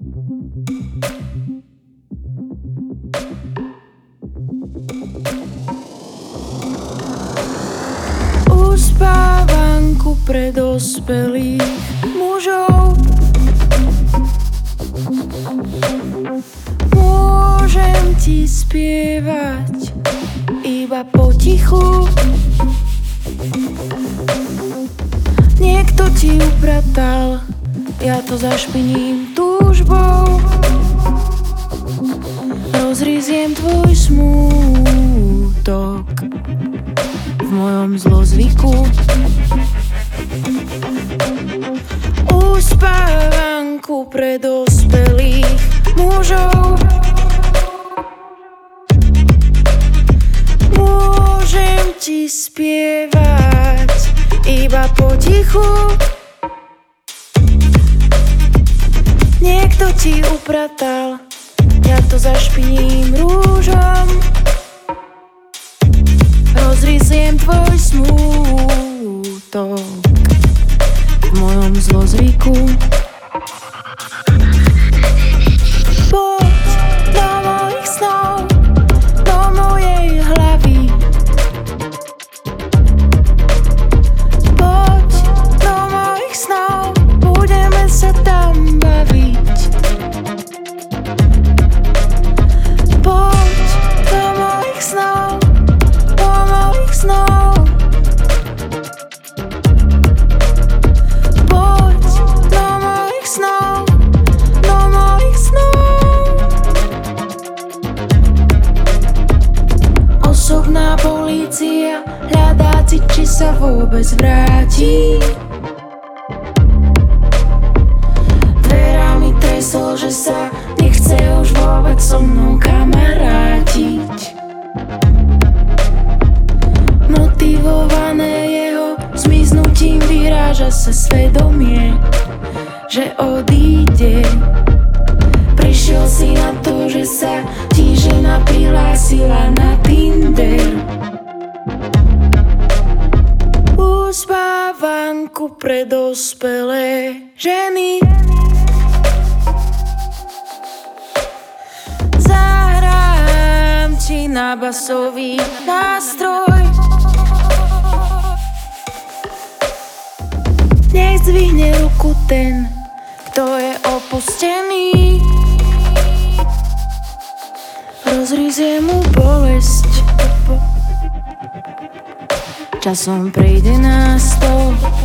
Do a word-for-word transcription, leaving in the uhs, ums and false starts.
Uspávanku pre dospelých mužov. Môžem ti spievať iba potichu. Niekto ti upratal, ja to zašpiním túžbou. Rozriziem tvoj smútok v mojom zlozvyku. Uspávanku pre dospelých mužov. Môžem ti spievať iba potichu. Niekto ti upratal, ja to zašpiním rúžom. Rozriziem tvoj smútok v mojom zlozvyku. Poď do mojich snov, do mojej hlavy. Poď do mojich snov, budeme sa tam baviť. Poď do mojich snov, do mojich snov. Poď do mojich snov, do mojich snov. Osobná polícia hľadá, či sa vôbec vráti. Dverami tresol, že sa nechce už vôbec so mnou kamarátiť. Motivované jeho zmiznutím vyráža sa svedomie, že odíde. Prišiel si na to, že sa ti žena prihlásila na Tinder. Uspávanku pre dospelé ženy. Zahrám ti na basový nástroj. Nech zdvihne ruku ten, kto je opustený. Rozrizie mu bolesť. Časom prejde na stôl.